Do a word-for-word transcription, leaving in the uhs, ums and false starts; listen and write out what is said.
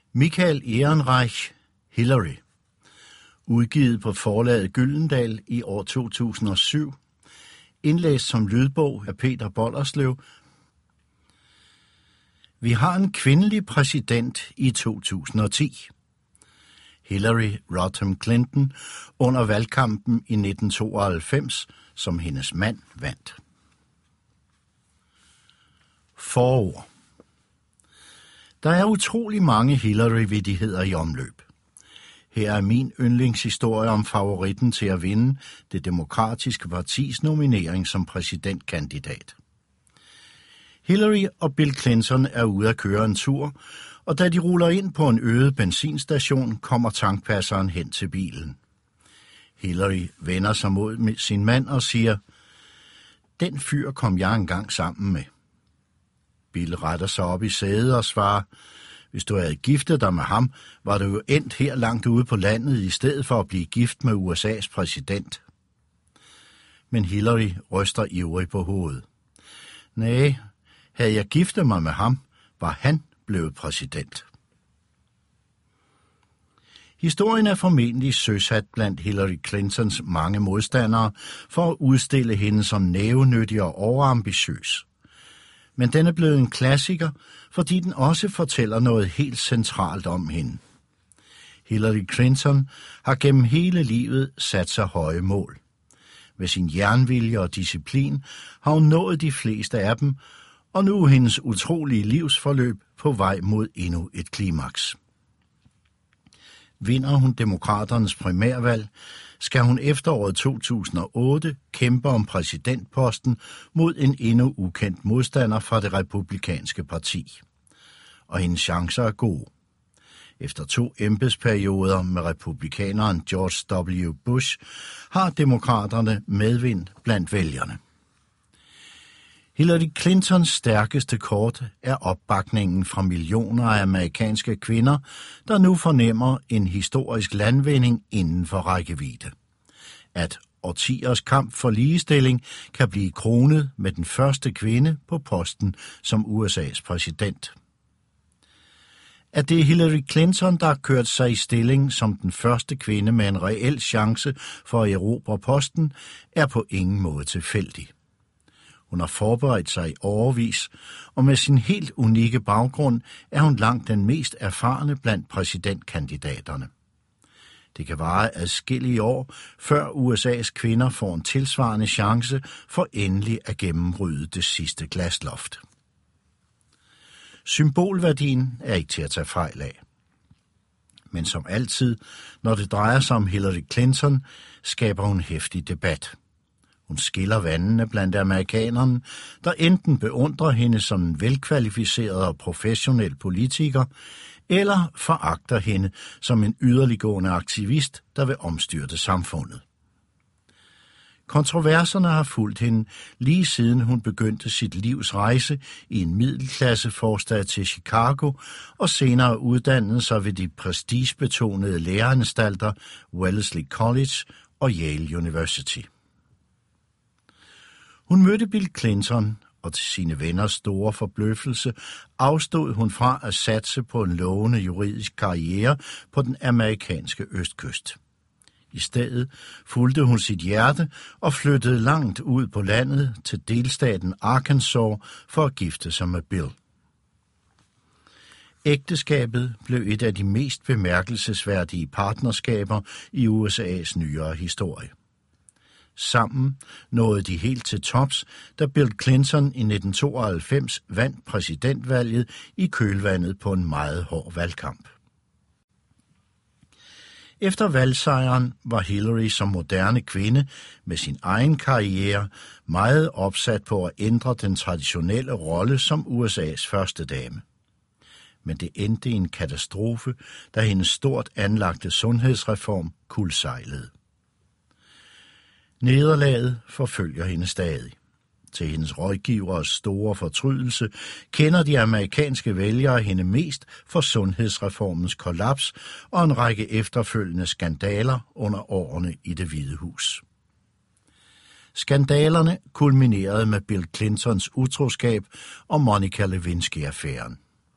Michael Ehrenreich, Hillary. Udgivet på forlaget Gyldendal i år to tusind og syv. Indlæst som lydbog af Peter Bollerslev. Vi har en kvindelig præsident i to tusind og ti. Hillary Rodham Clinton under valgkampen i nitten tooghalvfems, som hendes mand vandt. Forord. Der er utrolig mange Hillary-vittigheder i omløb. Her er min yndlingshistorie om favoritten til at vinde det demokratiske partis nominering som præsidentkandidat. Hillary og Bill Clinton er ude at køre en tur, og da de ruller ind på en øde benzinstation, kommer tankpasseren hen til bilen. Hillary vender sig mod sin mand og siger, "Den fyr kom jeg engang sammen med." Bill retter sig op i sædet og svarer, "Hvis du havde giftet dig med ham, var du jo endt her langt ude på landet i stedet for at blive gift med U S A's præsident." Men Hillary ryster ivrigt på hovedet. "Næh, havde jeg giftet mig med ham, var han blevet præsident." Historien er formentlig søsat blandt Hillary Clintons mange modstandere for at udstille hende som nævenyttig og overambitiøs. Men den er blevet en klassiker, fordi den også fortæller noget helt centralt om hende. Hillary Clinton har gennem hele livet sat sig høje mål. Med sin jernvilje og disciplin har hun nået de fleste af dem, og nu er hendes utrolige livsforløb på vej mod endnu et klimaks. Vinder hun demokraternes primærvalg, skal hun efteråret to tusind og otte kæmpe om præsidentposten mod en endnu ukendt modstander fra det republikanske parti. Og hendes chancer er gode. Efter to embedsperioder med republikaneren George W. Bush har demokraterne medvind blandt vælgerne. Hillary Clintons stærkeste kort er opbakningen fra millioner af amerikanske kvinder, der nu fornemmer en historisk landvinding inden for rækkevidde. At årtiers kamp for ligestilling kan blive kronet med den første kvinde på posten som U S A's præsident. At det er Hillary Clinton, der har kørt sig i stilling som den første kvinde med en reel chance for at erobre posten, er på ingen måde tilfældig. Hun har forberedt sig i årevis, og med sin helt unikke baggrund er hun langt den mest erfarne blandt præsidentkandidaterne. Det kan vare adskillige år, før U S A's kvinder får en tilsvarende chance for endelig at gennembryde det sidste glasloft. Symbolværdien er ikke til at tage fejl af. Men som altid, når det drejer sig om Hillary Clinton, skaber hun heftig debat. Hun skiller vandene blandt amerikanerne, der enten beundrer hende som en velkvalificeret og professionel politiker, eller foragter hende som en yderliggående aktivist, der vil omstyrte samfundet. Kontroverserne har fulgt hende lige siden hun begyndte sit livs rejse i en middelklasseforstad til Chicago og senere uddannede sig ved de prestigebetonede læreanstalter Wellesley College og Yale University. Hun mødte Bill Clinton, og til sine venners store forbløffelse afstod hun fra at satse på en lovende juridisk karriere på den amerikanske østkyst. I stedet fulgte hun sit hjerte og flyttede langt ud på landet til delstaten Arkansas for at gifte sig med Bill. Ægteskabet blev et af de mest bemærkelsesværdige partnerskaber i U S A's nyere historie. Sammen nåede de helt til tops, da Bill Clinton i nitten tooghalvfems vandt præsidentvalget i kølvandet på en meget hård valgkamp. Efter valgsejren var Hillary som moderne kvinde med sin egen karriere meget opsat på at ændre den traditionelle rolle som U S A's førstedame. Men det endte i en katastrofe, da hendes stort anlagte sundhedsreform kuldsejlede. Nederlaget forfølger hende stadig. Til hendes rådgivers store fortrydelse kender de amerikanske vælgere hende mest for sundhedsreformens kollaps og en række efterfølgende skandaler under årene i Det Hvide Hus. Skandalerne kulminerede med Bill Clintons utroskab og Monica Lewinsky-affæren.